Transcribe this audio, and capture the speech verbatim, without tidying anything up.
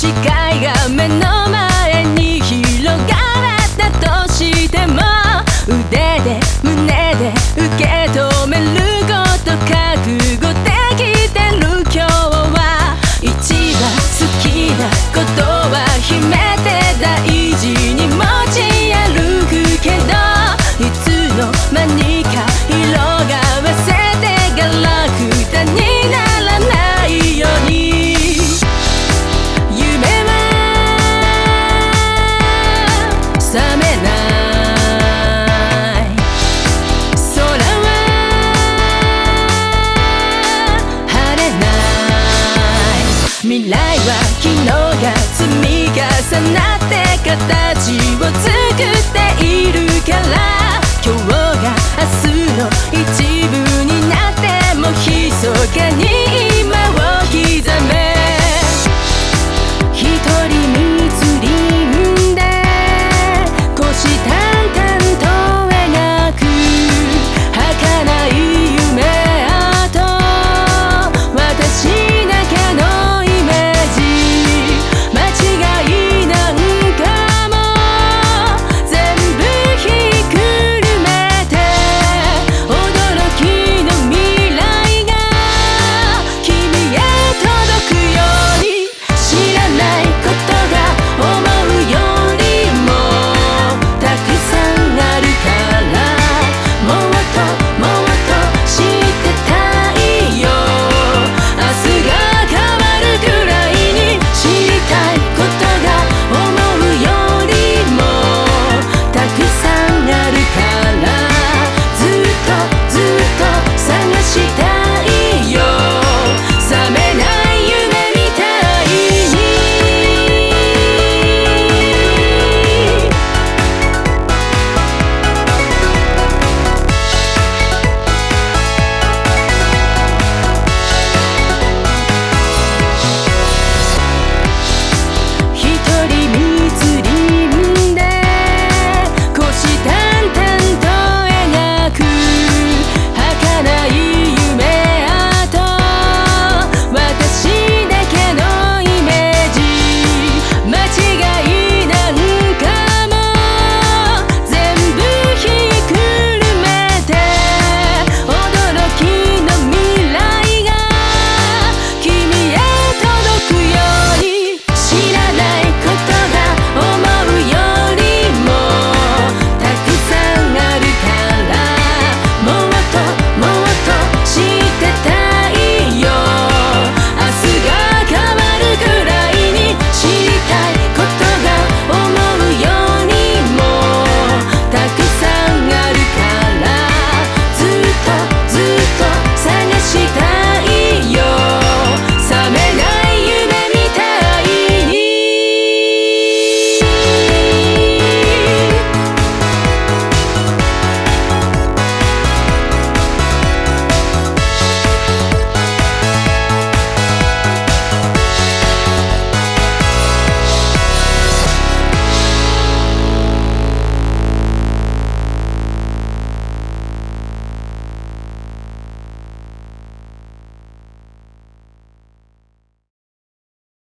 視界が目の前に広がったとしても、腕で胸で受け止めること覚悟できてる今日は。一番好きなことは秘めて大事に持ち歩くけど、いつの間にか色が褪せてガラクタにならないように。夢は覚めない、空は晴れない。未来は昨日が積み重なって形を作っているから、今日が明日の一部になっても密かに